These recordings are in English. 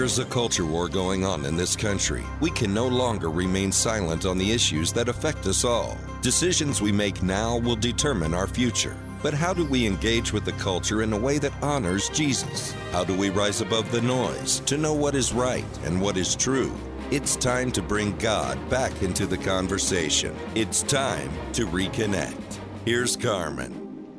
There's a culture war going on in this country. We can no longer remain silent on the issues that affect us all. Decisions we make now will determine our future. But how do we engage with the culture in a way that honors Jesus? How do we rise above the noise to know what is right and what is true? It's time to bring God back into the conversation. It's time to reconnect. Here's Carmen.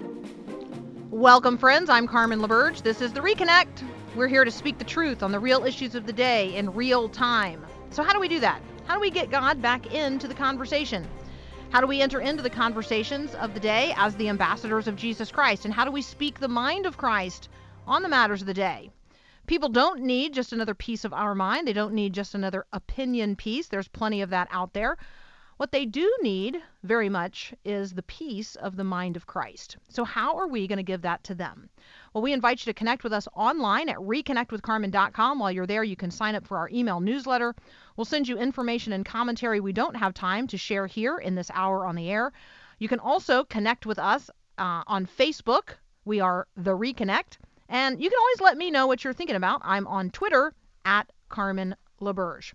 Welcome, friends. I'm Carmen LaBerge. This is The Reconnect. We're here to speak the truth on the real issues of the day in real time. So how do we do that? How do we get God back into the conversation? How do we enter into the conversations of the day as the ambassadors of Jesus Christ? And how do we speak the mind of Christ on the matters of the day? People don't need just another piece of our mind. They don't need just another opinion piece. There's plenty of that out there. What they do need very much is the peace of the mind of Christ. So how are we going to give that to them? Well, we invite you to connect with us online at reconnectwithcarmen.com. While you're there, you can sign up for our email newsletter. We'll send you information and commentary we don't have time to share here in this hour on the air. You can also connect with us on Facebook. We are The Reconnect. And you can always let me know what you're thinking about. I'm on Twitter at Carmen LaBerge.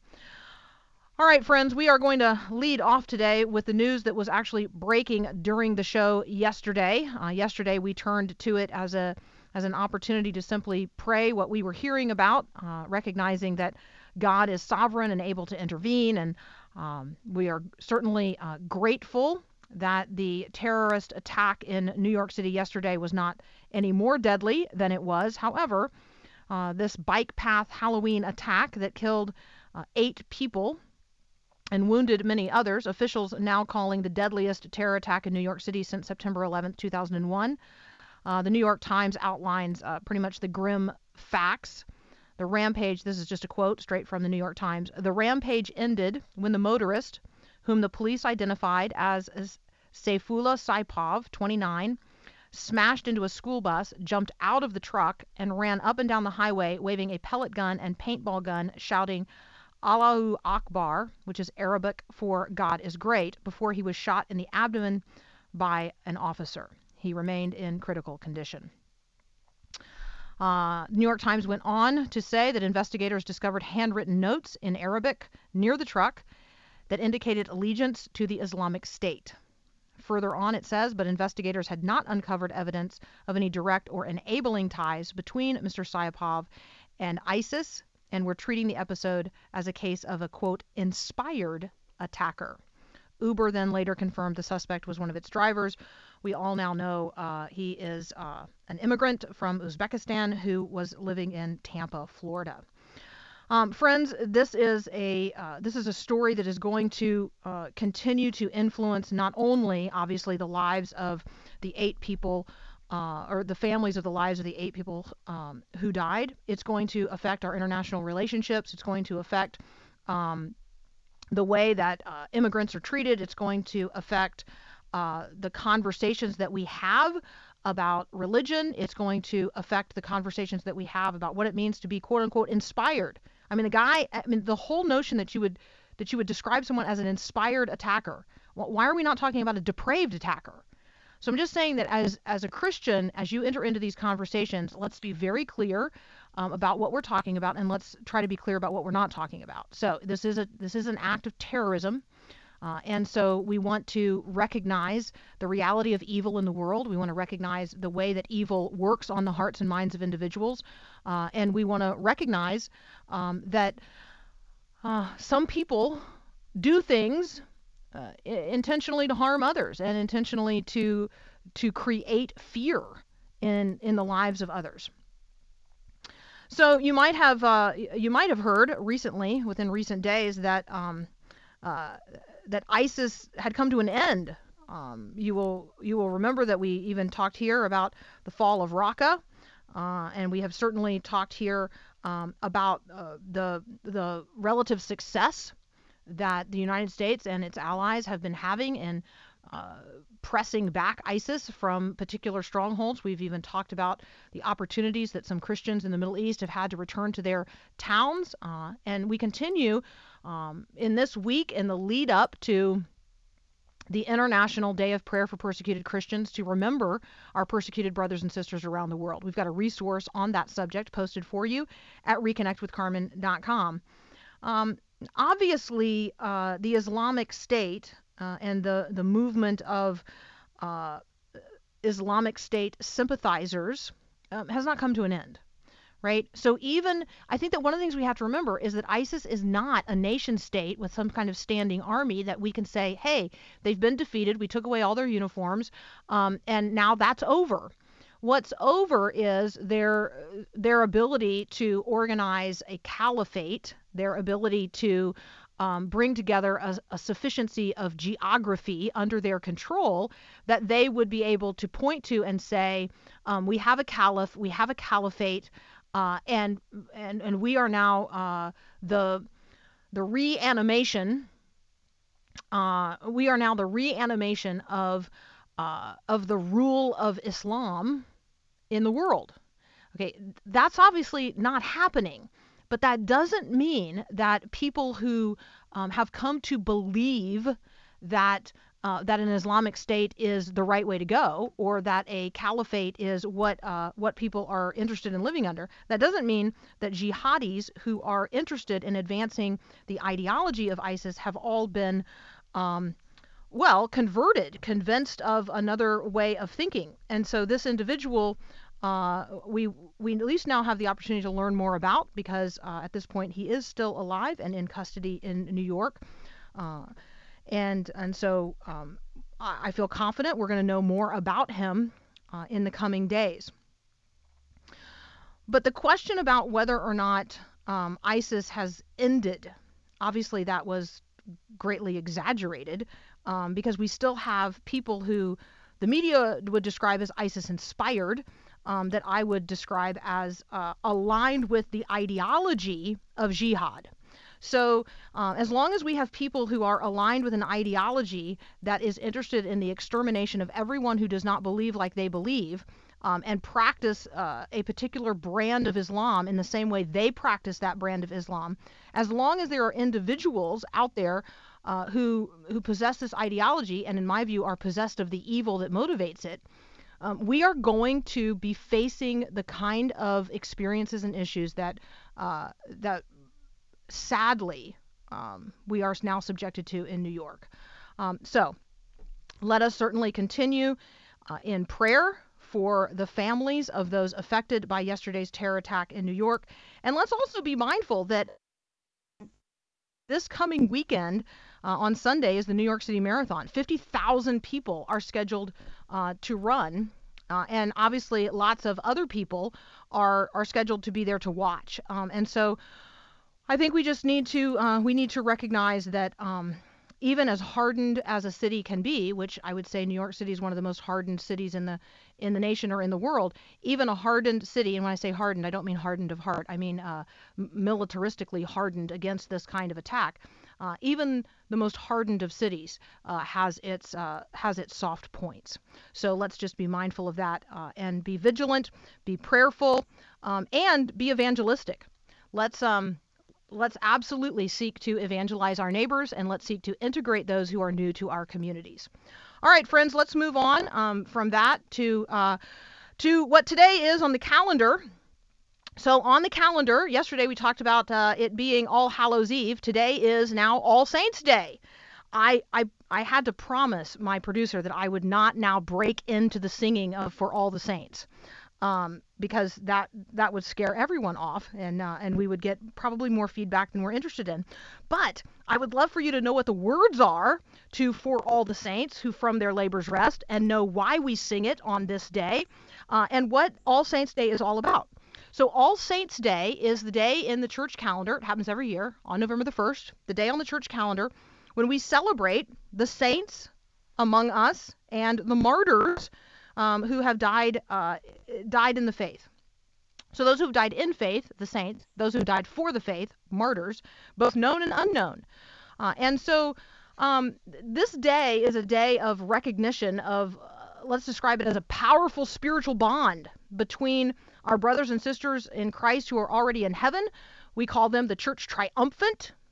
All right, friends, we are going to lead off today with the news that was actually breaking during the show yesterday. Yesterday, we turned to it as an opportunity to simply pray what we were hearing about, recognizing that God is sovereign and able to intervene. And we are certainly grateful that the terrorist attack in New York City yesterday was not any more deadly than it was. However, this bike path Halloween attack that killed 8 people and wounded many others, officials now calling the deadliest terror attack in New York City since September 11th, 2001. The New York Times outlines pretty much the grim facts. The rampage, this is just a quote straight from the New York Times, the rampage ended when the motorist, whom the police identified as Sayfullah Saipov, 29, smashed into a school bus, jumped out of the truck, and ran up and down the highway waving a pellet gun and paintball gun, shouting Allahu Akbar, which is Arabic for God is great, before he was shot in the abdomen by an officer. He remained in critical condition. New York Times went on to say that investigators discovered handwritten notes in Arabic near the truck that indicated allegiance to the Islamic State. Further on it says, but investigators had not uncovered evidence of any direct or enabling ties between Mr. Saipov and ISIS, and we're treating the episode as a case of a, quote, inspired attacker. Uber then later confirmed the suspect was one of its drivers. We all now know he is an immigrant from Uzbekistan who was living in Tampa, Florida. Friends, this is a story that is going to continue to influence not only, obviously, the lives of the 8 people or the families of the lives of the 8 people who died. It's going to affect our international relationships. It's going to affect the way that immigrants are treated. It's going to affect the conversations that we have about religion. It's going to affect the conversations that we have about what it means to be, quote unquote, inspired. The whole notion that you would describe someone as an inspired attacker. Why are we not talking about a depraved attacker? So I'm just saying that as a Christian, as you enter into these conversations, let's be very clear about what we're talking about, and let's try to be clear about what we're not talking about. So this is an act of terrorism, and so we want to recognize the reality of evil in the world. We want to recognize the way that evil works on the hearts and minds of individuals, and we want to recognize that some people do things intentionally to harm others and intentionally to create fear in the lives of others. So you might have heard recently, within recent days, that that ISIS had come to an end. You will remember that we even talked here about the fall of Raqqa, and we have certainly talked here about the relative success that the United States and its allies have been having in pressing back ISIS from particular strongholds. We've even talked about the opportunities that some Christians in the Middle East have had to return to their towns. And we continue in this week, in the lead up to the International Day of Prayer for Persecuted Christians to remember our persecuted brothers and sisters around the world. We've got a resource on that subject posted for you at reconnectwithcarmen.com. Obviously, the Islamic State and the movement of Islamic State sympathizers has not come to an end. Right? So I think that one of the things we have to remember is that ISIS is not a nation state with some kind of standing army that we can say, hey, they've been defeated, we took away all their uniforms, and now that's over. What's over is their ability to organize a caliphate, their ability to bring together a sufficiency of geography under their control that they would be able to point to and say, we have a caliph, we have a caliphate, and we are now the reanimation. We are now the reanimation of the rule of Islam in the world. Okay, that's obviously not happening, but that doesn't mean that people who have come to believe that an Islamic State is the right way to go, or that a caliphate is what people are interested in living under. That doesn't mean that jihadis who are interested in advancing the ideology of ISIS have all been, converted, convinced of another way of thinking. And so this individual, we at least now have the opportunity to learn more about, because at this point he is still alive and in custody in New York. And so I feel confident we're going to know more about him in the coming days. But the question about whether or not ISIS has ended, obviously that was greatly exaggerated, because we still have people who the media would describe as ISIS-inspired, that I would describe as aligned with the ideology of jihad. So as long as we have people who are aligned with an ideology that is interested in the extermination of everyone who does not believe like they believe, and practice a particular brand of Islam in the same way they practice that brand of Islam, as long as there are individuals out there who possess this ideology, and in my view are possessed of the evil that motivates it, we are going to be facing the kind of experiences and issues that sadly we are now subjected to in New York. So let us certainly continue in prayer for the families of those affected by yesterday's terror attack in New York. And let's also be mindful that this coming weekend on Sunday is the New York City Marathon. 50,000 people are scheduled to run. And obviously lots of other people are scheduled to be there to watch. And so I think we just need to recognize that even as hardened as a city can be, which I would say New York City is one of the most hardened cities in the nation or in the world, even a hardened city, and when I say hardened, I don't mean hardened of heart, I mean militaristically hardened against this kind of attack. Even the most hardened of cities has its soft points. So let's just be mindful of that and be vigilant, be prayerful, and be evangelistic. Let's absolutely seek to evangelize our neighbors, and let's seek to integrate those who are new to our communities. All right, friends, let's move on from that to what today is on the calendar. So on the calendar, yesterday we talked about it being All Hallows Eve. Today is now All Saints Day. I had to promise my producer that I would not now break into the singing of For All the Saints. Because that would scare everyone off, and we would get probably more feedback than we're interested in. But I would love for you to know what the words are to For All the Saints who from their labors rest, and know why we sing it on this day, and what All Saints Day is all about. So All Saints Day is the day in the church calendar. It happens every year on November the 1st, the day on the church calendar when we celebrate the saints among us and the martyrs who have died in the faith. So those who have died in faith, the saints, those who died for the faith, martyrs, both known and unknown. And so this day is a day of recognition of, let's describe it as a powerful spiritual bond between our brothers and sisters in Christ who are already in heaven. We call them the church triumphant.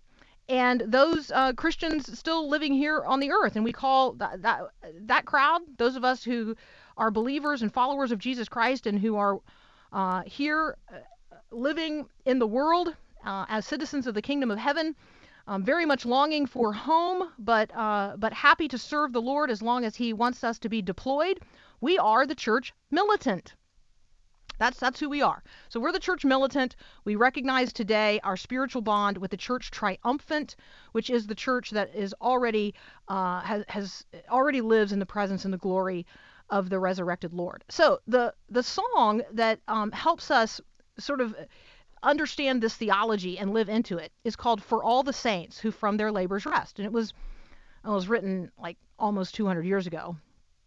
and those Christians still living here on the earth. And we call that crowd, those of us who are believers and followers of Jesus Christ and who are here living in the world as citizens of the kingdom of heaven, very much longing for home, but happy to serve the Lord as long as He wants us to be deployed. We are the church militant. That's who we are. So we're the church militant. We recognize today our spiritual bond with the church triumphant, which is the church that is already has already lives in the presence and the glory of the resurrected Lord. So the song that helps us sort of understand this theology and live into it is called "For All the Saints Who From Their Labors Rest," and it was written like almost 200 years ago.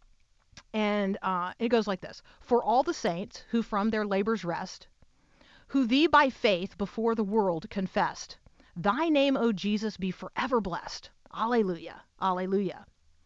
And it goes like this: For all the saints who from their labors rest, who thee by faith before the world confessed, thy name, O Jesus, be forever blessed. Alleluia, alleluia.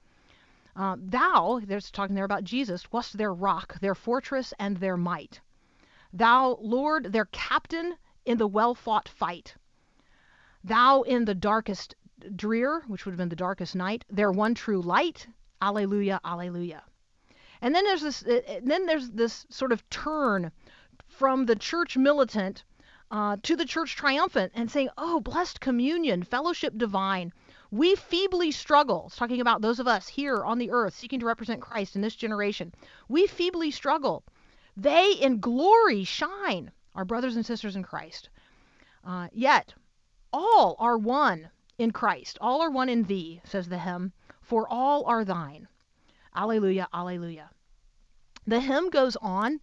Thou, there's talking there about Jesus, wast their rock, their fortress, and their might. Thou, Lord, their captain in the well-fought fight. Thou in the darkest drear, which would have been the darkest night, their one true light. Alleluia, alleluia. And then there's this sort of turn from the church militant to the church triumphant and saying, oh, blessed communion, fellowship divine. We feebly struggle. It's talking about those of us here on the earth seeking to represent Christ in this generation. We feebly struggle. They in glory shine, our brothers and sisters in Christ. Yet all are one in Christ. All are one in thee, says the hymn, for all are thine. Alleluia, alleluia. The hymn goes on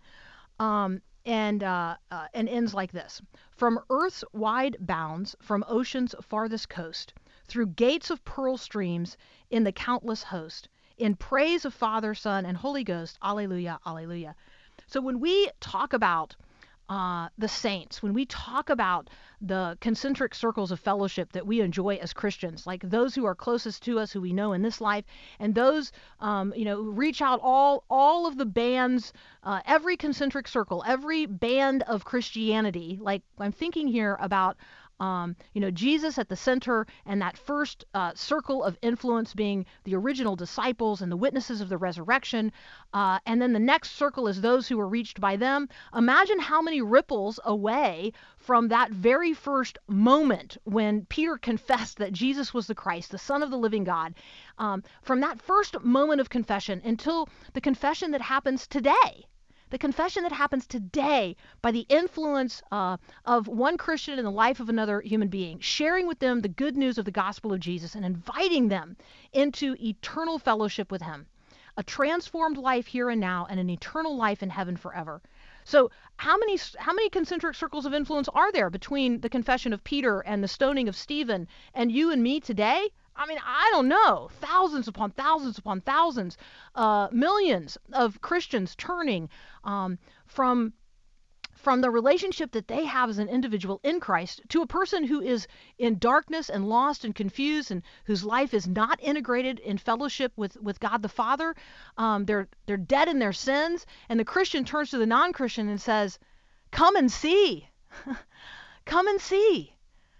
and ends like this: From earth's wide bounds, from ocean's farthest coast, through gates of pearl streams, in the countless host, in praise of Father, Son, and Holy Ghost. Alleluia, alleluia. So when we talk about the saints, when we talk about the concentric circles of fellowship that we enjoy as Christians, like those who are closest to us, who we know in this life, and those, who reach out all of the bands, every concentric circle, every band of Christianity, like I'm thinking here about Jesus at the center, and that first circle of influence being the original disciples and the witnesses of the resurrection, and then the next circle is those who were reached by them. Imagine how many ripples away from that very first moment when Peter confessed that Jesus was the Christ, the Son of the living God, from that first moment of confession until the confession that happens today. The confession that happens today by the influence of one Christian in the life of another human being, sharing with them the good news of the gospel of Jesus and inviting them into eternal fellowship with Him, a transformed life here and now, and an eternal life in heaven forever. So how many concentric circles of influence are there between the confession of Peter and the stoning of Stephen and you and me today? I mean, I don't know. Thousands upon thousands upon thousands, millions of Christians turning from the relationship that they have as an individual in Christ to a person who is in darkness and lost and confused and whose life is not integrated in fellowship with God the Father. They're dead in their sins, and the Christian turns to the non-Christian and says, "Come and see, come and see."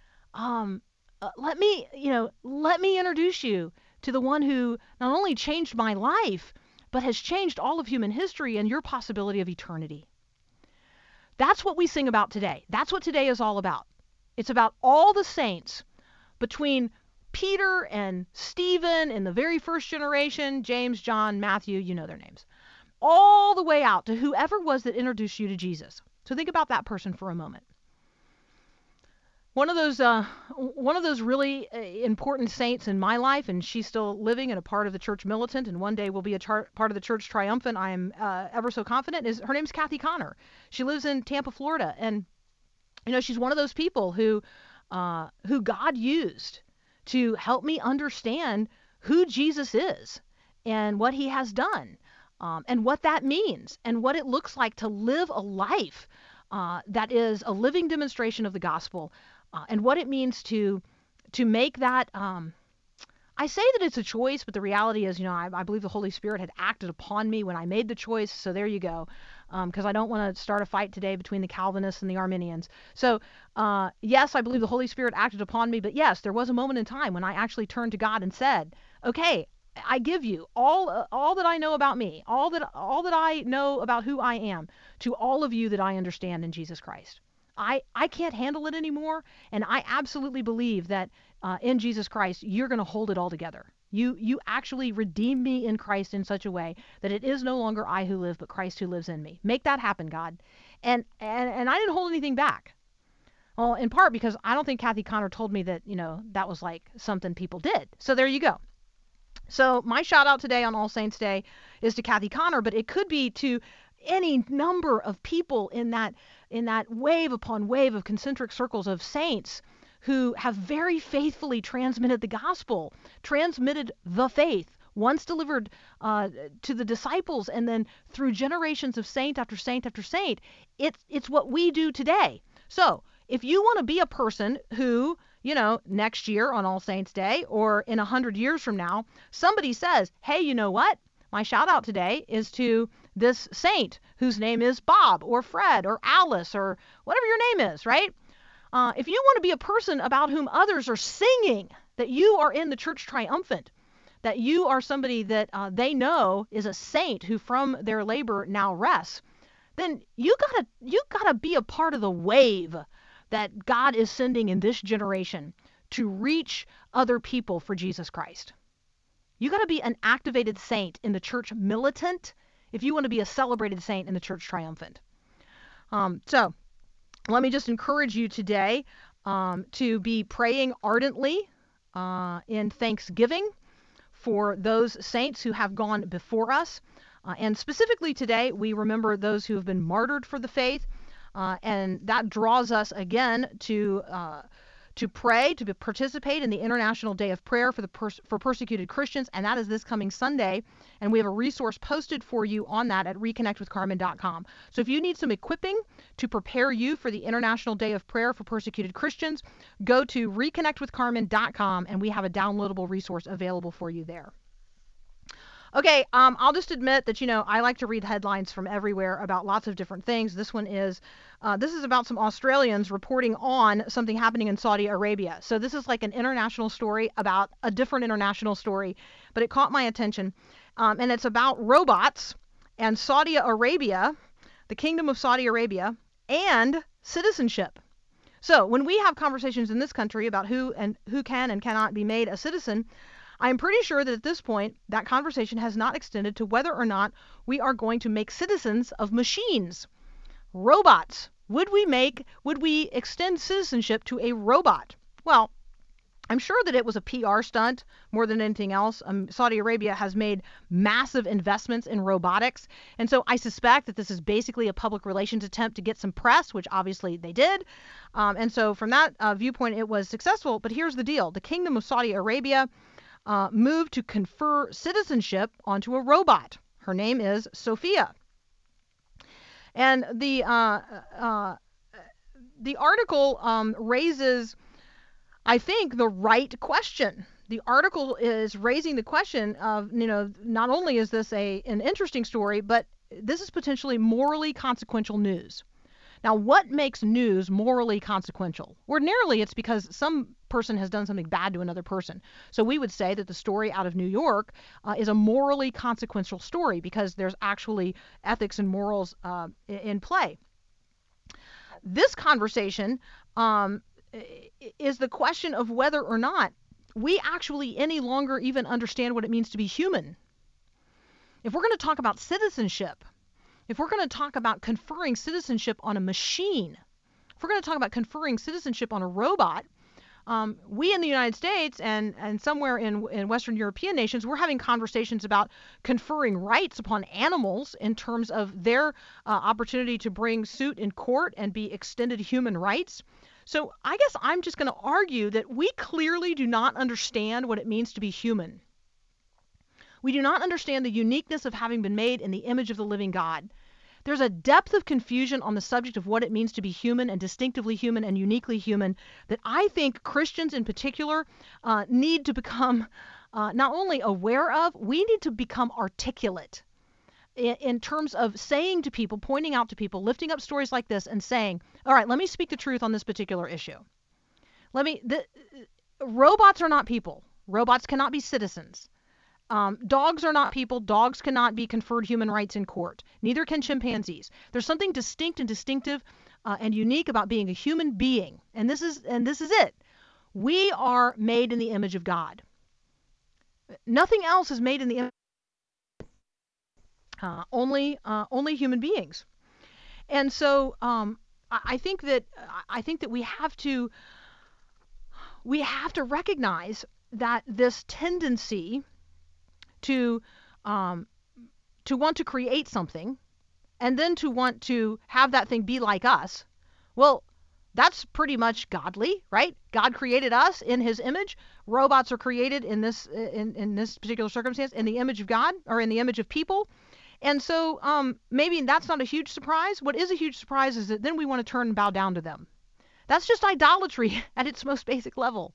Let me introduce you to the one who not only changed my life, but has changed all of human history and your possibility of eternity. That's what we sing about today. That's what today is all about. It's about all the saints between Peter and Stephen in the very first generation, James, John, Matthew, you know their names, all the way out to whoever was that introduced you to Jesus. So think about that person for a moment. One of those really important saints in my life, and she's still living and a part of the church militant, and one day will be a part of the church triumphant, I am ever so confident, is her name's Kathy Connor. She lives in Tampa, Florida, and she's one of those people who God used to help me understand who Jesus is and what He has done, and what that means, and what it looks like to live a life that is a living demonstration of the gospel. And what it means to make that, I say that it's a choice, but the reality is, I believe the Holy Spirit had acted upon me when I made the choice. So there you go. Because I don't want to start a fight today between the Calvinists and the Arminians. So yes, I believe the Holy Spirit acted upon me. But yes, there was a moment in time when I actually turned to God and said, okay, I give you all that I know about me, all that I know about who I am, to all of you that I understand in Jesus Christ. I can't handle it anymore, and I absolutely believe that in Jesus Christ, you're going to hold it all together. You actually redeemed me in Christ in such a way that it is no longer I who live, but Christ who lives in me. Make that happen, God. And I didn't hold anything back. Well, in part because I don't think Kathy Connor told me that, that was like something people did. So there you go. So my shout out today on All Saints Day is to Kathy Connor, but it could be to any number of people in that wave upon wave of concentric circles of saints who have very faithfully transmitted the gospel, transmitted the faith, once delivered to the disciples, and then through generations of saint after saint after saint. It's what we do today. So if you want to be a person who, next year on All Saints Day or in 100 years from now, somebody says, hey, you know what? My shout out today is to this saint whose name is Bob or Fred or Alice or whatever your name is, right? If you want to be a person about whom others are singing that you are in the church triumphant, that you are somebody that they know is a saint who from their labor now rests, then you gotta be a part of the wave that God is sending in this generation to reach other people for Jesus Christ. You got to be an activated saint in the church militant if you want to be a celebrated saint in the church triumphant. So let me just encourage you today to be praying ardently in thanksgiving for those saints who have gone before us. And specifically today, we remember those who have been martyred for the faith. And that draws us again to pray, to participate in the International Day of Prayer for Persecuted Christians, and that is this coming Sunday. And we have a resource posted for you on that at reconnectwithcarmen.com. So if you need some equipping to prepare you for the International Day of Prayer for Persecuted Christians, go to reconnectwithcarmen.com, and we have a downloadable resource available for you there. Okay, I'll just admit that, I like to read headlines from everywhere about lots of different things. This one is, this is about some Australians reporting on something happening in Saudi Arabia. So this is like an international story about a different international story, but it caught my attention. And it's about robots and Saudi Arabia, the Kingdom of Saudi Arabia, and citizenship. So when we have conversations in this country about who can and cannot be made a citizen, I'm pretty sure that at this point, that conversation has not extended to whether or not we are going to make citizens of machines, robots. Would we extend citizenship to a robot? Well, I'm sure that it was a PR stunt more than anything else. Saudi Arabia has made massive investments in robotics. And so I suspect that this is basically a public relations attempt to get some press, which obviously they did. And so from that viewpoint, it was successful. But here's the deal. The Kingdom of Saudi Arabia moved to confer citizenship onto a robot. Her name is Sophia. And the article raises, I think, the right question. The article is raising the question of, not only is this an interesting story, but this is potentially morally consequential news. Now, what makes news morally consequential? Ordinarily, it's because some person has done something bad to another person. So we would say that the story out of New York is a morally consequential story because there's actually ethics and morals in play. This conversation is the question of whether or not we actually any longer even understand what it means to be human. If we're going to talk about citizenship, if we're going to talk about conferring citizenship on a machine, if we're going to talk about conferring citizenship on a robot, we in the United States and somewhere in Western European nations, we're having conversations about conferring rights upon animals in terms of their opportunity to bring suit in court and be extended human rights. So I guess I'm just going to argue that we clearly do not understand what it means to be human. We do not understand the uniqueness of having been made in the image of the living God. There's a depth of confusion on the subject of what it means to be human and distinctively human and uniquely human that I think Christians in particular need to become not only aware of, we need to become articulate in terms of saying to people, pointing out to people, lifting up stories like this and saying, all right, let me speak the truth on this particular issue. Robots are not people. Robots cannot be citizens. Dogs are not people. Dogs cannot be conferred human rights in court. Neither can chimpanzees. There's something distinct and distinctive and unique about being a human being. And this is it. We are made in the image of God. Nothing else is made in the image only human beings. And so I think that we have to recognize that this tendency to want to create something and then to want to have that thing be like us, well, that's pretty much godly, right? God created us in his image. Robots are created in this particular circumstance in the image of God, or in the image of people. And so maybe that's not a huge surprise. What is a huge surprise is that then we want to turn and bow down to them. That's just idolatry at its most basic level.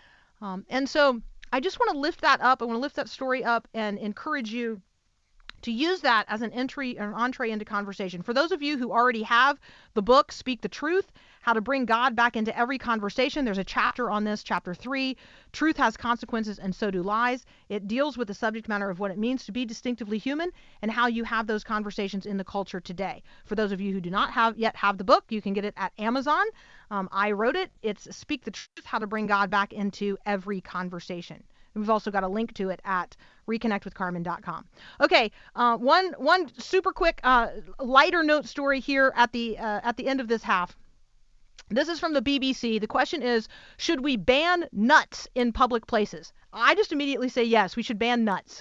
And so I just want to lift that up. I want to lift that story up and encourage you to use that as an entree into conversation. For those of you who already have the book, Speak the Truth, How to Bring God Back into Every Conversation, there's a chapter on this, chapter 3, Truth Has Consequences and So Do Lies. It deals with the subject matter of what it means to be distinctively human and how you have those conversations in the culture today. For those of you who do not yet have the book, you can get it at Amazon. I wrote it. It's Speak the Truth, How to Bring God Back into Every Conversation. And we've also got a link to it at reconnectwithcarmen.com. Okay, one super quick lighter note story here at the end of this half. This is from the BBC. The question is, should we ban nuts in public places? I just immediately say yes, we should ban nuts.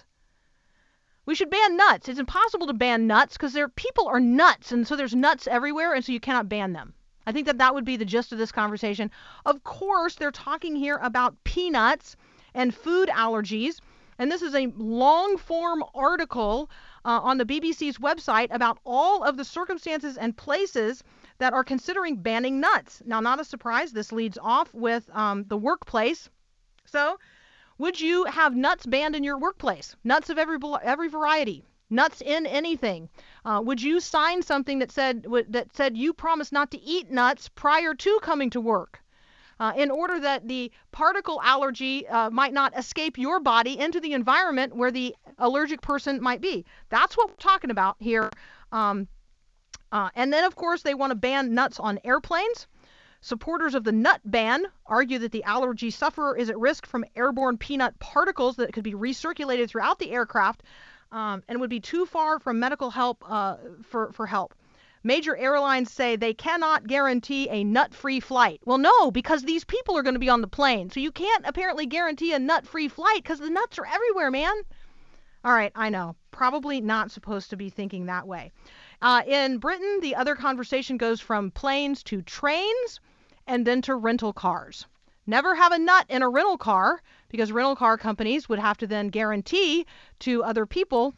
We should ban nuts. It's impossible to ban nuts because people are nuts, and so there's nuts everywhere, and so you cannot ban them. I think that would be the gist of this conversation. Of course, they're talking here about peanuts and food allergies. And this is a long-form article on the BBC's website about all of the circumstances and places that are considering banning nuts. Now, not a surprise, this leads off with the workplace. So, would you have nuts banned in your workplace? Nuts of every variety. Nuts in anything. Would you sign something that said you promise not to eat nuts prior to coming to work? In order that the particle allergy might not escape your body into the environment where the allergic person might be. That's what we're talking about here. And then, of course, they want to ban nuts on airplanes. Supporters of the nut ban argue that the allergy sufferer is at risk from airborne peanut particles that could be recirculated throughout the aircraft and would be too far from medical help for help. Major airlines say they cannot guarantee a nut-free flight. Well, no, because these people are going to be on the plane. So you can't apparently guarantee a nut-free flight because the nuts are everywhere, man. All right, I know. Probably not supposed to be thinking that way. In Britain, the other conversation goes from planes to trains and then to rental cars. Never have a nut in a rental car because rental car companies would have to then guarantee to other people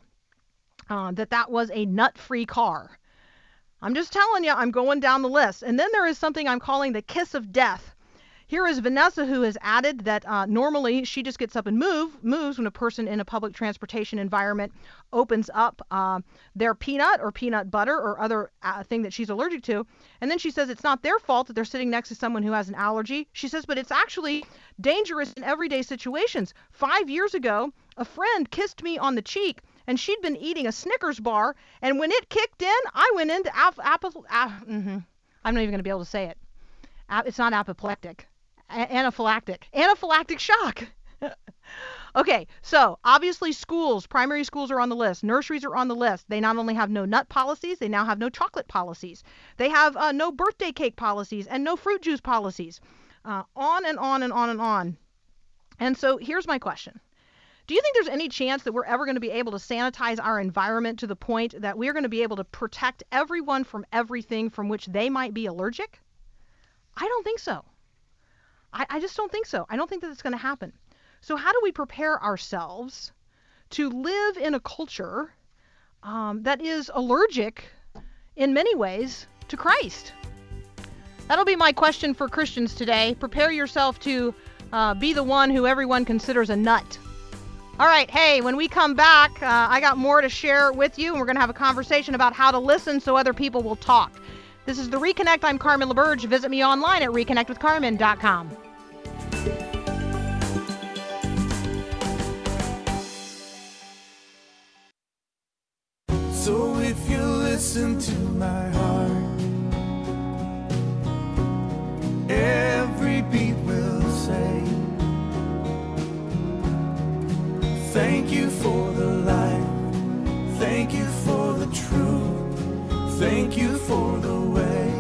that was a nut-free car. I'm just telling you, I'm going down the list. And then there is something I'm calling the kiss of death. Here is Vanessa, who has added that normally she just gets up and moves when a person in a public transportation environment opens up their peanut or peanut butter or other thing that she's allergic to. And then she says it's not their fault that they're sitting next to someone who has an allergy. She says, but it's actually dangerous in everyday situations. 5 years ago, a friend kissed me on the cheek, and she'd been eating a Snickers bar, and when it kicked in, I went into I'm not even going to be able to say it. It's not apoplectic. Anaphylactic shock. Okay, so obviously primary schools are on the list. Nurseries are on the list. They not only have no nut policies, they now have no chocolate policies. They have no birthday cake policies and no fruit juice policies. On and on and on and on. And so here's my question. Do you think there's any chance that we're ever going to be able to sanitize our environment to the point that we're going to be able to protect everyone from everything from which they might be allergic? I don't think so. I just don't think so. I don't think that it's going to happen. So how do we prepare ourselves to live in a culture that is allergic in many ways to Christ? That'll be my question for Christians today. Prepare yourself to be the one who everyone considers a nut. All right, hey, when we come back, I got more to share with you, and we're going to have a conversation about how to listen so other people will talk. This is The Reconnect. I'm Carmen LaBerge. Visit me online at reconnectwithcarmen.com. So if you listen to my heart, every beat will say, thank you for the light, thank you for the truth, thank you for the way.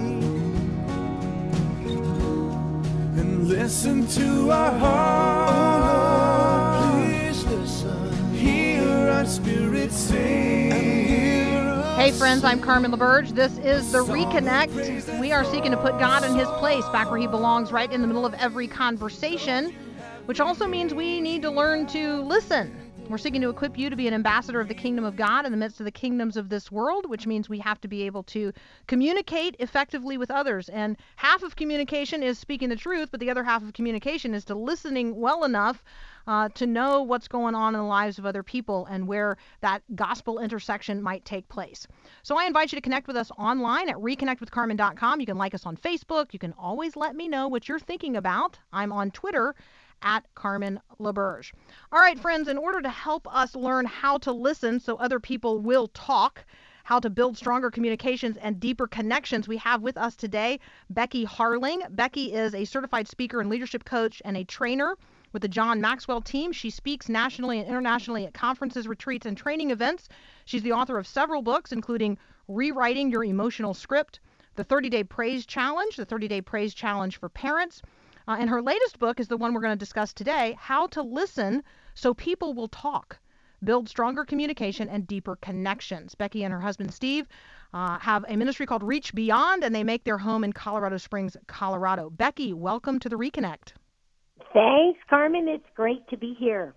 And listen to our heart, oh Lord, please listen, hear our spirit sing. Hey friends, I'm Carmen LaBerge. This is The Reconnect. We are seeking to put God in his place, back where he belongs, right in the middle of every conversation, which also means we need to learn to listen. We're seeking to equip you to be an ambassador of the kingdom of God in the midst of the kingdoms of this world, which means we have to be able to communicate effectively with others. And half of communication is speaking the truth, but the other half of communication is to listening well enough to know what's going on in the lives of other people and where that gospel intersection might take place. So I invite you to connect with us online at reconnectwithcarmen.com. You can like us on Facebook. You can always let me know what you're thinking about. I'm on Twitter at Carmen LaBerge. All right, friends, in order to help us learn how to listen so other people will talk, how to build stronger communications and deeper connections, we have with us today Becky Harling. Becky is a certified speaker and leadership coach and a trainer with the John Maxwell team. She speaks nationally and internationally at conferences, retreats, and training events. She's the author of several books, including Rewriting Your Emotional Script, The 30-Day Praise Challenge, The 30-Day Praise Challenge for Parents. And her latest book is the one we're going to discuss today, How to Listen So People Will Talk, Build Stronger Communication and Deeper Connections. Becky and her husband, Steve, have a ministry called Reach Beyond, and they make their home in Colorado Springs, Colorado. Becky, welcome to The Reconnect. Thanks, Carmen. It's great to be here.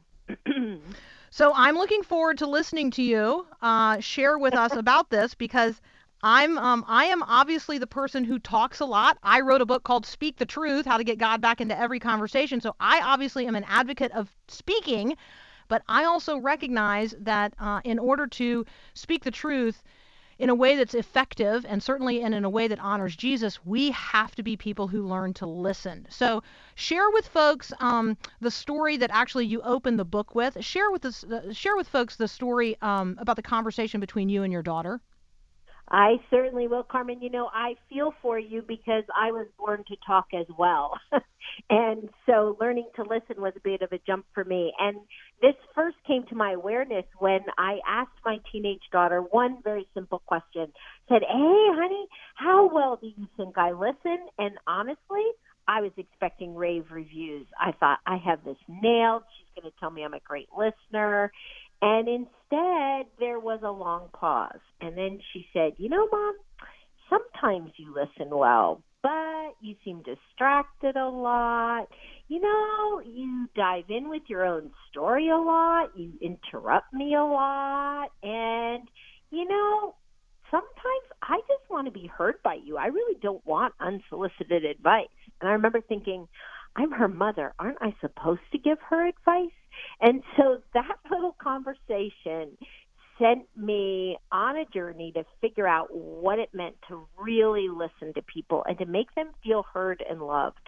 So I'm looking forward to listening to you share with us about this, because I am obviously the person who talks a lot. I wrote a book called Speak the Truth, How to Get God Back into Every Conversation. So I obviously am an advocate of speaking, but I also recognize that in order to speak the truth in a way that's effective, and certainly in a way that honors Jesus, we have to be people who learn to listen. So share with folks the story that actually you opened the book with. Share with folks the story about the conversation between you and your daughter. I certainly will, Carmen. You know, I feel for you because I was born to talk as well. And so learning to listen was a bit of a jump for me. And this first came to my awareness when I asked my teenage daughter one very simple question. Said, hey, honey, how well do you think I listen? And honestly, I was expecting rave reviews. I thought, I have this nailed. She's going to tell me I'm a great listener. And instead, there was a long pause. And then she said, you know, Mom, sometimes you listen well, but you seem distracted a lot. You know, you dive in with your own story a lot. You interrupt me a lot. And, you know, sometimes I just want to be heard by you. I really don't want unsolicited advice. And I remember thinking, I'm her mother. Aren't I supposed to give her advice? And so that little conversation sent me on a journey to figure out what it meant to really listen to people and to make them feel heard and loved.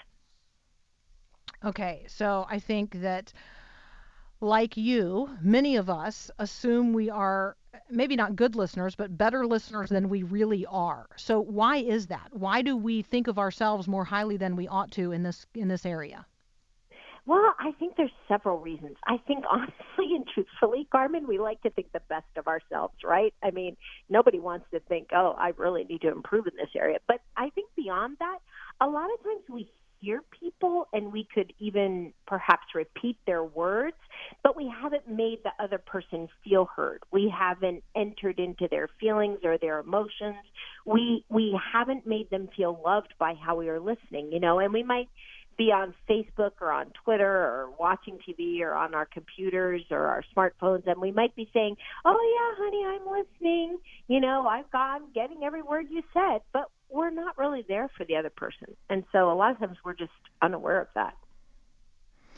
Okay, so I think that, like you, many of us assume we are maybe not good listeners, but better listeners than we really are. So why is that? Why do we think of ourselves more highly than we ought to in this area? Well, I think there's several reasons. I think honestly and truthfully, Carmen, we like to think the best of ourselves, right? I mean, nobody wants to think, oh, I really need to improve in this area. But I think beyond that, a lot of times we hear people and we could even perhaps repeat their words, but we haven't made the other person feel heard. We haven't entered into their feelings or their emotions. We haven't made them feel loved by how we are listening, you know, and we might be on Facebook or on Twitter or watching TV or on our computers or our smartphones, and we might be saying, oh, yeah, honey, I'm listening. You know, I'm getting every word you said, but we're not really there for the other person. And so a lot of times we're just unaware of that.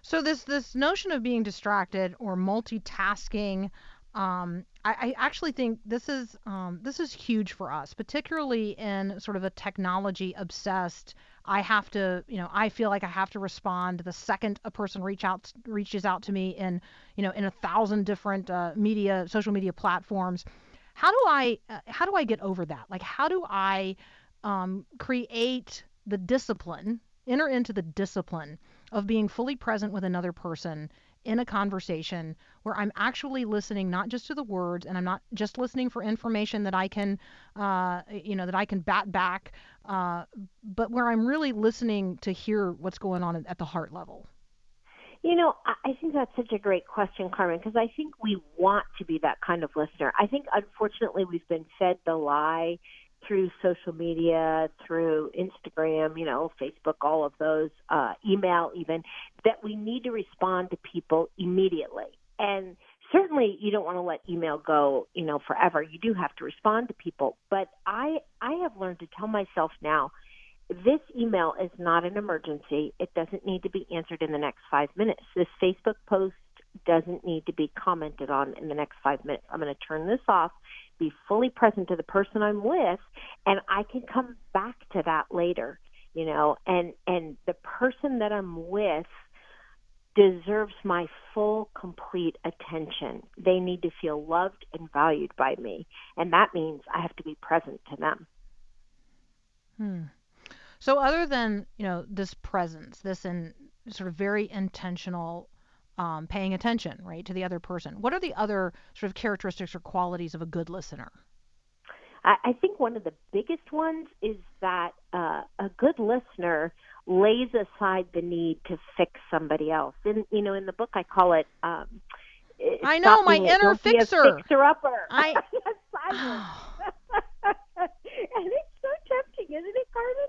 So this notion of being distracted or multitasking, I actually think this is huge for us, particularly in sort of a technology obsessed. I have to, I feel like I have to respond the second a person reaches out to me in, in 1,000 different social media platforms. How do I get over that? Like, how do I create the discipline, enter into the discipline of being fully present with another person in a conversation where I'm actually listening not just to the words, and I'm not just listening for information that I can, that I can bat back, but where I'm really listening to hear what's going on at the heart level. I think that's such a great question, Carmen, because I think we want to be that kind of listener. I think, unfortunately, we've been fed the lie through social media, through Instagram, Facebook, all of those, email even, that we need to respond to people immediately. And certainly you don't want to let email go, forever. You do have to respond to people. But I have learned to tell myself now, this email is not an emergency. It doesn't need to be answered in the next 5 minutes. This Facebook post doesn't need to be commented on in the next 5 minutes. I'm going to turn this off, be fully present to the person I'm with, and I can come back to that later, and the person that I'm with deserves my full, complete attention. They need to feel loved and valued by me, and that means I have to be present to them. So other than, this presence, this sort of very intentional paying attention, right, to the other person, what are the other sort of characteristics or qualities of a good listener? I think one of the biggest ones is that a good listener lays aside the need to fix somebody else. In the book I call it I know, my inner fixer. Fixer-upper. Yes, silence. And it's so tempting, isn't it, Carmen?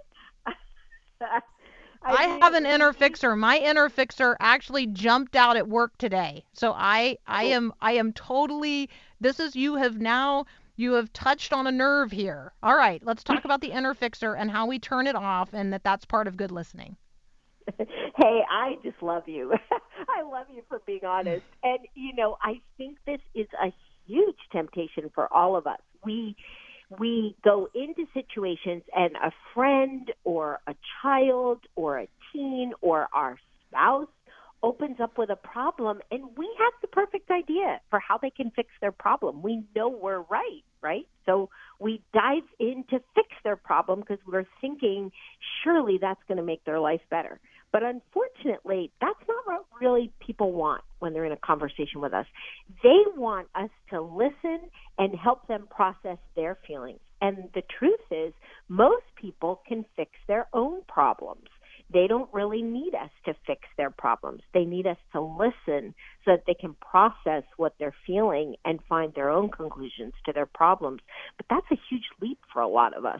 I have an inner fixer. My inner fixer actually jumped out at work today. So I am totally, you have touched on a nerve here. All right, let's talk about the inner fixer and how we turn it off, and that's part of good listening. Hey, I just love you. I love you for being honest. And, I think this is a huge temptation for all of us. We go into situations and a friend or a child or a teen or our spouse opens up with a problem, and we have the perfect idea for how they can fix their problem. We know we're right? So we dive in to fix their problem because we're thinking, surely that's going to make their life better. But unfortunately, that's not what really people want when they're in a conversation with us. They want us to listen and help them process their feelings. And the truth is, most people can fix their own problems. They don't really need us to fix their problems. They need us to listen so that they can process what they're feeling and find their own conclusions to their problems. But that's a huge leap for a lot of us.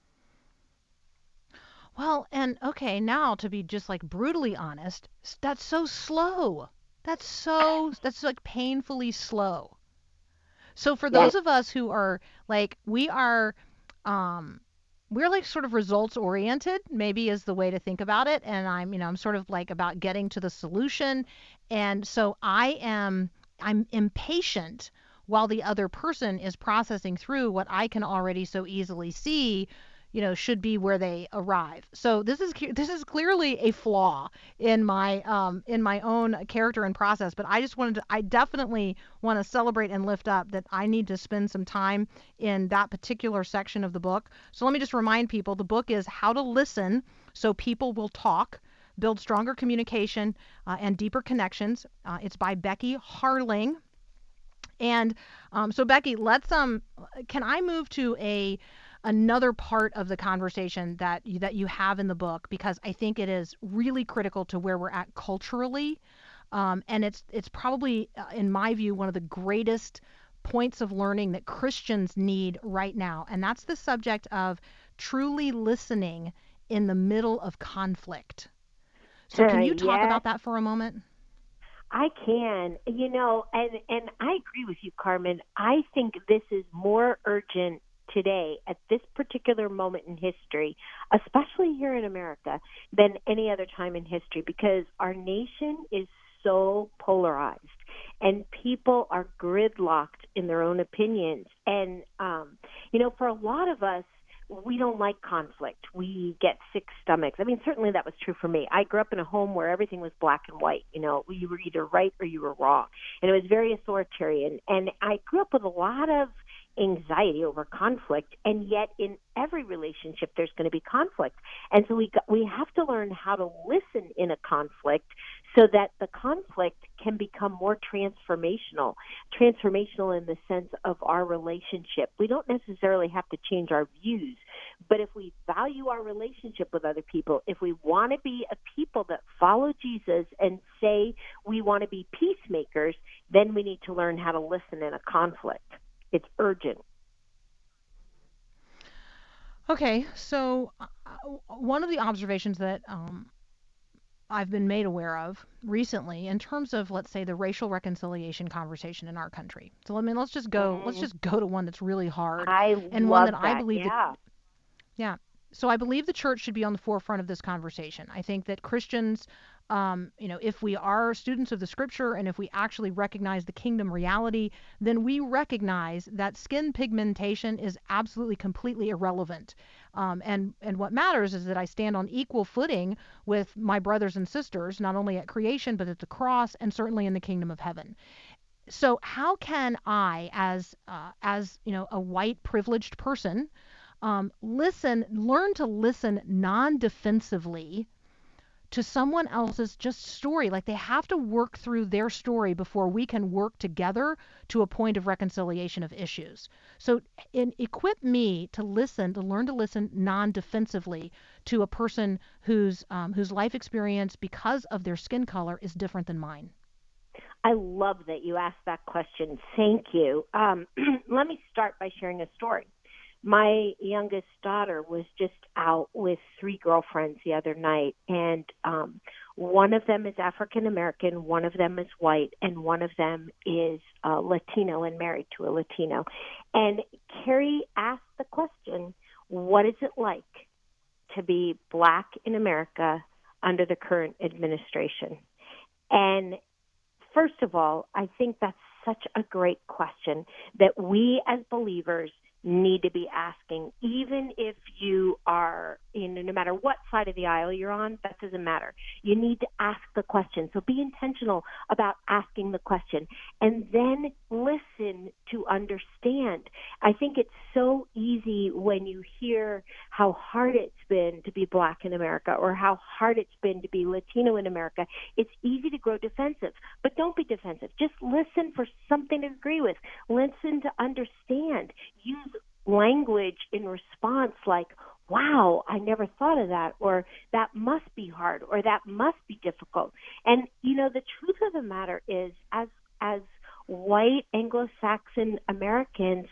Well, and okay, now to be just like brutally honest, that's so slow. That's like painfully slow. So for those of us who are like, we're like sort of results oriented, maybe is the way to think about it. And I'm sort of like about getting to the solution. And so I'm impatient while the other person is processing through what I can already so easily see, should be where they arrive. So this is clearly a flaw in my own character and process. But I definitely want to celebrate and lift up that I need to spend some time in that particular section of the book. So let me just remind people, the book is How to Listen So People Will Talk, Build Stronger Communication and Deeper Connections. It's by Becky Harling. And so Becky, can I move to another part of the conversation that you have in the book, because I think it is really critical to where we're at culturally, and it's probably, in my view, one of the greatest points of learning that Christians need right now, and that's the subject of truly listening in the middle of conflict. So can you talk about that for a moment? I can, and I agree with you, Carmen. I think this is more urgent today at this particular moment in history, especially here in America, than any other time in history, because our nation is so polarized and people are gridlocked in their own opinions. And, for a lot of us, we don't like conflict. We get sick stomachs. I mean, certainly that was true for me. I grew up in a home where everything was black and white. You were either right or you were wrong. And it was very authoritarian. And I grew up with a lot of anxiety over conflict, and yet in every relationship there's going to be conflict. And so we have to learn how to listen in a conflict so that the conflict can become more transformational in the sense of our relationship. We don't necessarily have to change our views, but if we value our relationship with other people, if we want to be a people that follow Jesus and say we want to be peacemakers, then we need to learn how to listen in a conflict. It's urgent. Okay, so one of the observations that I've been made aware of recently in terms of, let's say, the racial reconciliation conversation in our country. So let's just go to one that's really hard, and one that I believe yeah. So I believe the church should be on the forefront of this conversation. I think that Christians, if we are students of the scripture and if we actually recognize the kingdom reality, then we recognize that skin pigmentation is absolutely completely irrelevant. And what matters is that I stand on equal footing with my brothers and sisters, not only at creation, but at the cross and certainly in the kingdom of heaven. So how can I, as a white privileged person, learn to listen non-defensively to someone else's just story? Like, they have to work through their story before we can work together to a point of reconciliation of issues. So equip me to learn to listen non-defensively to a person whose life experience because of their skin color is different than mine. I love that you asked that question. Thank you. Let me start by sharing a story. My youngest daughter was just out with 3 girlfriends the other night, and one of them is African American, one of them is white, and one of them is Latino and married to a Latino. And Carrie asked the question, what is it like to be black in America under the current administration? And first of all, I think that's such a great question that we as believers need to be asking, even if you are no matter what side of the aisle you're on, that doesn't matter. You need to ask the question. So be intentional about asking the question and then listen to understand. I think it's so easy when you hear how hard it's been to be black in America or how hard it's been to be Latino in America. It's easy to grow defensive, but don't be defensive. Just listen for something to agree with. Listen to understand. Use language in response like, wow, I never thought of that, or that must be hard, or that must be difficult. And, the truth of the matter is, as white Anglo-Saxon Americans,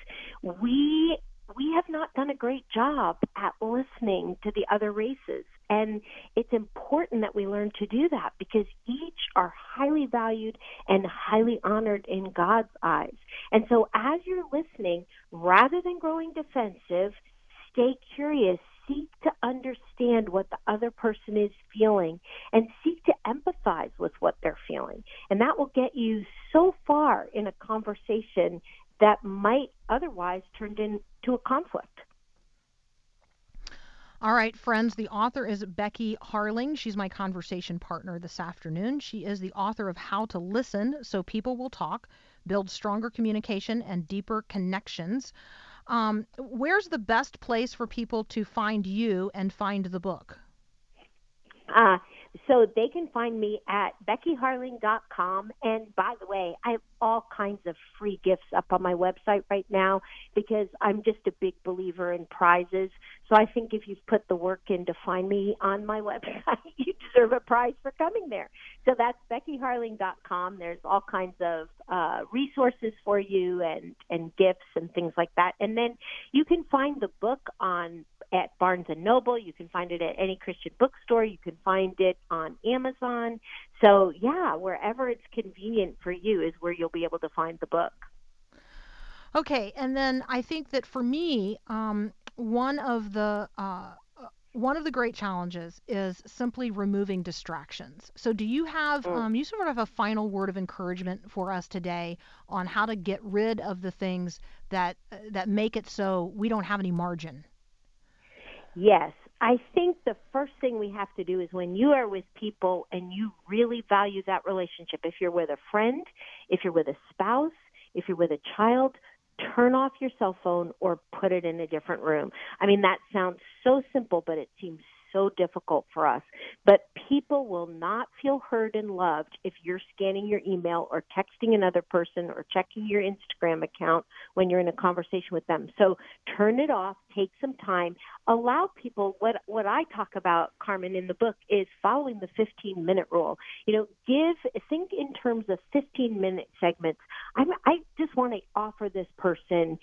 we have not done a great job at listening to the other races. And it's important that we learn to do that because each are highly valued and highly honored in God's eyes. And so as you're listening, rather than growing defensive, stay curious, seek to understand what the other person is feeling, and seek to empathize with what they're feeling. And that will get you so far in a conversation that might otherwise turn into a conflict. All right, friends, the author is Becky Harling. She's my conversation partner this afternoon. She is the author of How to Listen So People Will Talk, Build Stronger Communication and Deeper Connections. Where's the best place for people to find you and find the book? So they can find me at BeckyHarling.com. And by the way, I have all kinds of free gifts up on my website right now because I'm just a big believer in prizes. So I think if you've put the work in to find me on my website, you deserve a prize for coming there. So that's BeckyHarling.com. There's all kinds of resources for you and gifts and things like that. And then you can find the book at Barnes & Noble. You can find it at any Christian bookstore. You can find it on Amazon. So, yeah, wherever it's convenient for you is where you'll be able to find the book. Okay, and then I think that for me, one of the one of the great challenges is simply removing distractions. So, do you have you sort of have a final word of encouragement for us today on how to get rid of the things that make it so we don't have any margin? Yes. I think the first thing we have to do is when you are with people and you really value that relationship, if you're with a friend, if you're with a spouse, if you're with a child, turn off your cell phone or put it in a different room. I mean, that sounds so simple, but it seems so difficult for us. But people will not feel heard and loved if you're scanning your email or texting another person or checking your Instagram account when you're in a conversation with them. So turn it off, take some time, allow people what I talk about, Carmen, in the book is following the 15-minute rule. Think in terms of 15-minute segments. I just want to offer this person,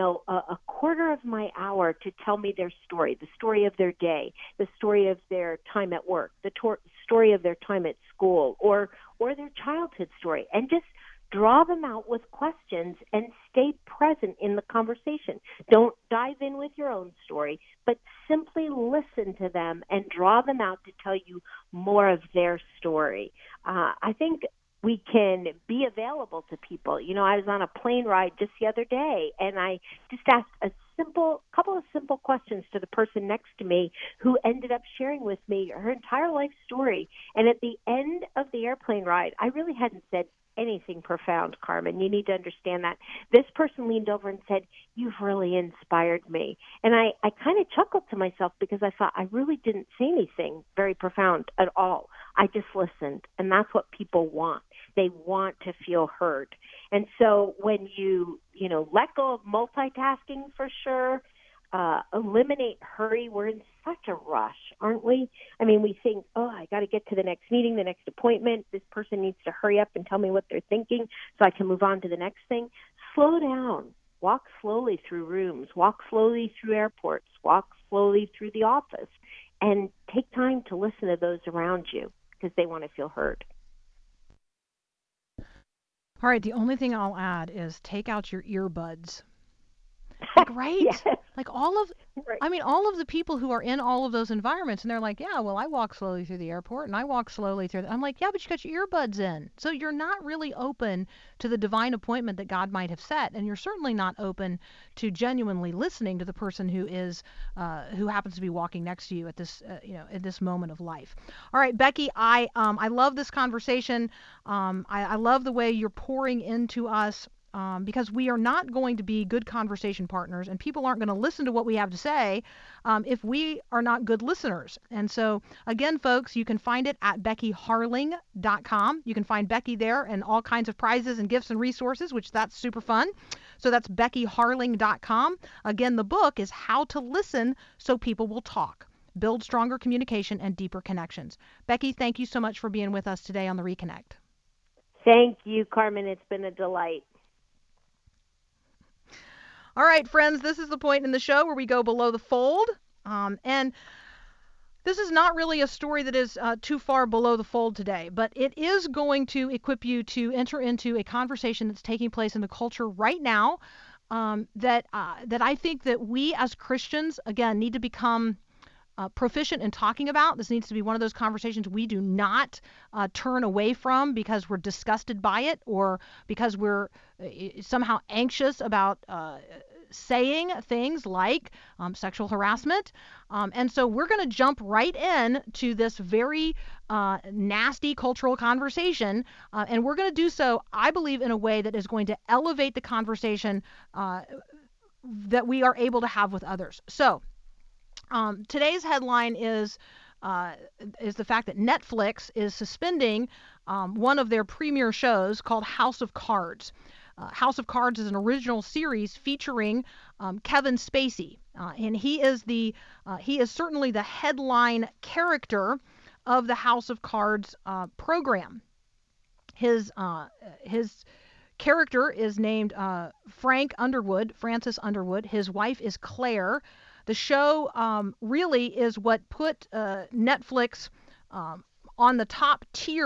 a quarter of my hour to tell me their story, the story of their day, the story of their time at work, the story of their time at school, or their childhood story, and just draw them out with questions and stay present in the conversation. Don't dive in with your own story, but simply listen to them and draw them out to tell you more of their story. I think we can be available to people. I was on a plane ride just the other day, and I just asked a couple of simple questions to the person next to me who ended up sharing with me her entire life story. And at the end of the airplane ride, I really hadn't said anything profound, Carmen. You need to understand that. This person leaned over and said, "You've really inspired me." And I kind of chuckled to myself because I thought I really didn't say anything very profound at all. I just listened. And that's what people want. They want to feel heard. And so when you let go of multitasking for sure, eliminate hurry. We're in such a rush, aren't we? I mean, we think, I got to get to the next meeting, the next appointment. This person needs to hurry up and tell me what they're thinking so I can move on to the next thing. Slow down. Walk slowly through rooms. Walk slowly through airports. Walk slowly through the office. And take time to listen to those around you because they want to feel heard. All right, the only thing I'll add is take out your earbuds. Like, right? Yes. Like all of the people who are in all of those environments, and they're like, yeah, well, I walk slowly through the airport and I walk slowly through. I'm like, yeah, but you got your earbuds in. So you're not really open to the divine appointment that God might have set. And you're certainly not open to genuinely listening to the person who happens to be walking next to you at this, at this moment of life. All right, Becky, I love this conversation. I love the way you're pouring into us. Because we are not going to be good conversation partners, and people aren't going to listen to what we have to say if we are not good listeners. And so, again, folks, you can find it at BeckyHarling.com. You can find Becky there and all kinds of prizes and gifts and resources, which that's super fun. So that's BeckyHarling.com. Again, the book is How to Listen So People Will Talk. Build stronger communication and deeper connections. Becky, thank you so much for being with us today on the Reconnect. Thank you, Carmen. It's been a delight. All right, friends, this is the point in the show where we go below the fold. And this is not really a story that is too far below the fold today, but it is going to equip you to enter into a conversation that's taking place in the culture right now that I think that we as Christians, again, need to become proficient in talking about. This needs to be one of those conversations we do not turn away from because we're disgusted by it or because we're somehow anxious about saying things like sexual harassment. And so we're going to jump right in to this very nasty cultural conversation. And we're going to do so, I believe, in a way that is going to elevate the conversation that we are able to have with others. So today's headline is the fact that Netflix is suspending one of their premier shows called House of Cards. House of Cards is an original series featuring Kevin Spacey, and he is certainly the headline character of the House of Cards program. His character is named Francis Underwood. His wife is Claire. The show really is what put Netflix on the top tier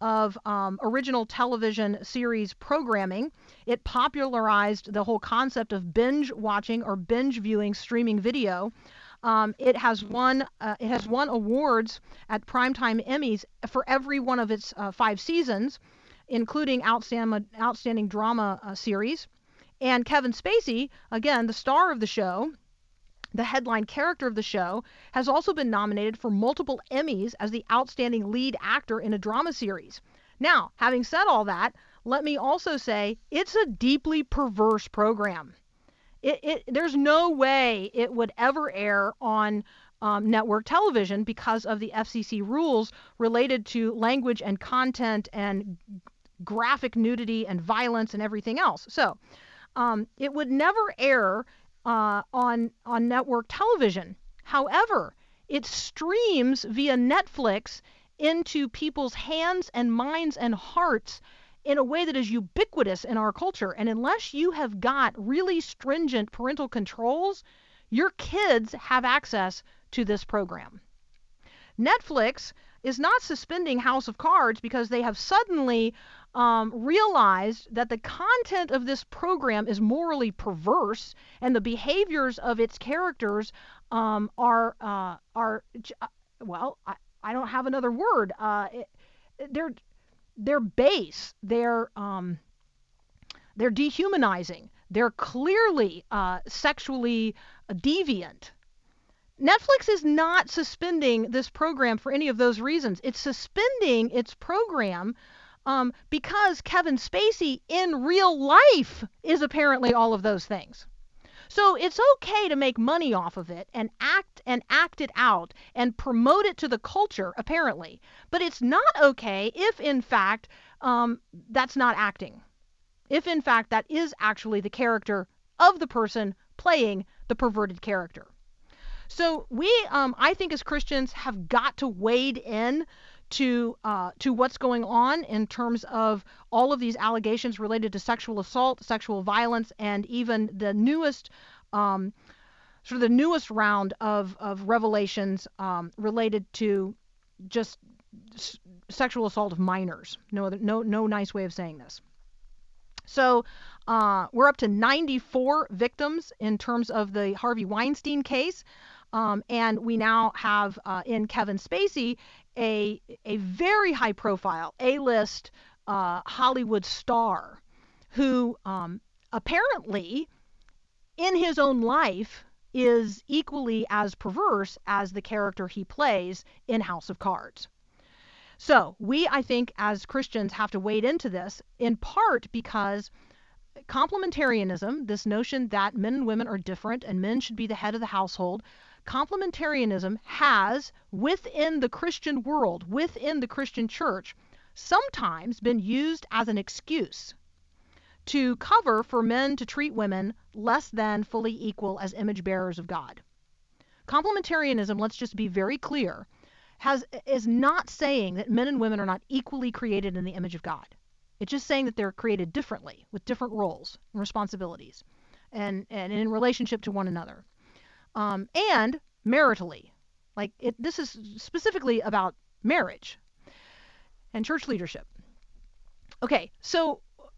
of original television series programming. It popularized the whole concept of binge watching or binge viewing streaming video. It has won awards at Primetime Emmys for every one of its 5 seasons, including outstanding drama series. And Kevin Spacey, again, the star of the show, the headline character of the show, has also been nominated for multiple Emmys as the outstanding lead actor in a drama series. Now, having said all that, let me also say it's a deeply perverse program. There's no way it would ever air on network television because of the FCC rules related to language and content and graphic nudity and violence and everything else. So it would never air on network television. However, it streams via Netflix into people's hands and minds and hearts in a way that is ubiquitous in our culture. And unless you have got really stringent parental controls, your kids have access to this program. Netflix is not suspending House of Cards because they have suddenly realized that the content of this program is morally perverse and the behaviors of its characters are well, I don't have another word. They're base. They're dehumanizing. They're clearly sexually deviant. Netflix is not suspending this program for any of those reasons. It's suspending its program because Kevin Spacey in real life is apparently all of those things. So it's okay to make money off of it and act it out and promote it to the culture, apparently. But it's not okay if, in fact, that's not acting. If, in fact, that is actually the character of the person playing the perverted character. So we, I think as Christians, have got to wade in to what's going on in terms of all of these allegations related to sexual assault, sexual violence, and even the newest round of revelations related to just sexual assault of minors. No nice way of saying this. So we're up to 94 victims in terms of the Harvey Weinstein case. And we now have in Kevin Spacey a very high profile A-list Hollywood star who apparently in his own life is equally as perverse as the character he plays in House of Cards. So we, I think, as Christians have to wade into this, in part because complementarianism, this notion that men and women are different and men should be the head of the household, complementarianism has, within the Christian world, within the Christian church, sometimes been used as an excuse to cover for men to treat women less than fully equal as image bearers of God. Complementarianism, let's just be very clear, is not saying that men and women are not equally created in the image of God. It's just saying that they're created differently with different roles and responsibilities and in relationship to one another. And maritally. This is specifically about marriage and church leadership. Okay, so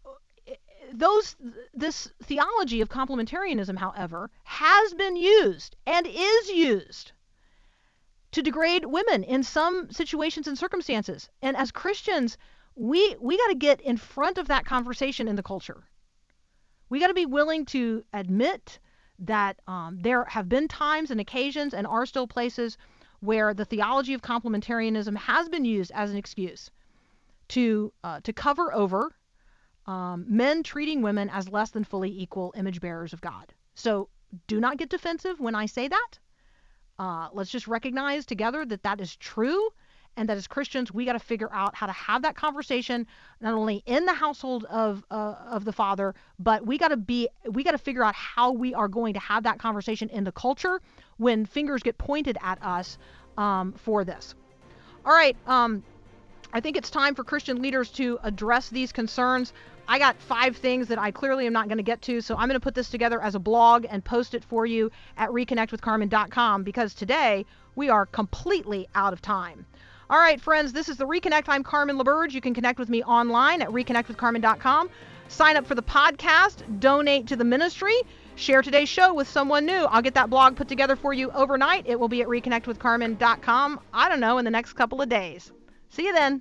this theology of complementarianism, however, has been used and is used to degrade women in some situations and circumstances. And as Christians, we got to get in front of that conversation in the culture. We got to be willing to admit that there have been times and occasions and are still places where the theology of complementarianism has been used as an excuse to cover over men treating women as less than fully equal image bearers of God. So do not get defensive when I say that. Let's just recognize together that that is true, and that as Christians we got to figure out how to have that conversation not only in the household of the Father, but we got to figure out how we are going to have that conversation in the culture when fingers get pointed at us for this. All right, I think it's time for Christian leaders to address these concerns. I got 5 things that I clearly am not going to get to, so I'm going to put this together as a blog and post it for you at reconnectwithcarmen.com because today we are completely out of time. All right, friends, this is the Reconnect. I'm Carmen LaBerge. You can connect with me online at reconnectwithcarmen.com. Sign up for the podcast, donate to the ministry, share today's show with someone new. I'll get that blog put together for you overnight. It will be at reconnectwithcarmen.com, I don't know, in the next couple of days. See you then.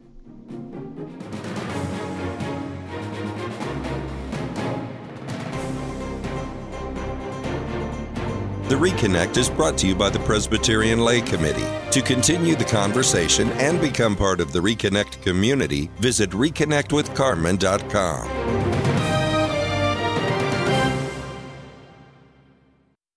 The Reconnect is brought to you by the Presbyterian Lay Committee. To continue the conversation and become part of the Reconnect community, visit reconnectwithcarmen.com.